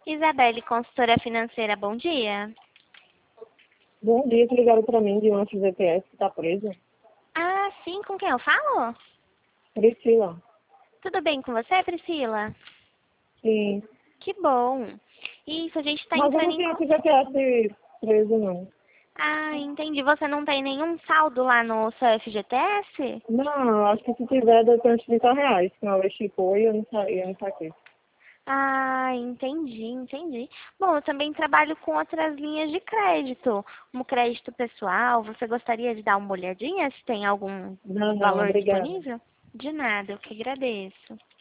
Isabelle, consultora financeira, bom dia. Bom dia, que ligaram para mim de um FGTS que tá preso. Ah, sim, com quem eu falo? Priscila. Tudo bem com você, Priscila? Sim. Que bom. Isso, a gente está Mas eu entrando não em... tenho FGTS preso, não. Ah, entendi. Você não tem nenhum saldo lá no seu FGTS? Não, acho que se tiver, deu uns R$ 30. Que uma vez chipou e eu não saquei. Ah, entendi. Bom, eu também trabalho com outras linhas de crédito, como crédito pessoal. Você gostaria de dar uma olhadinha se tem algum Não, valor obrigada. disponível? De nada, eu que agradeço.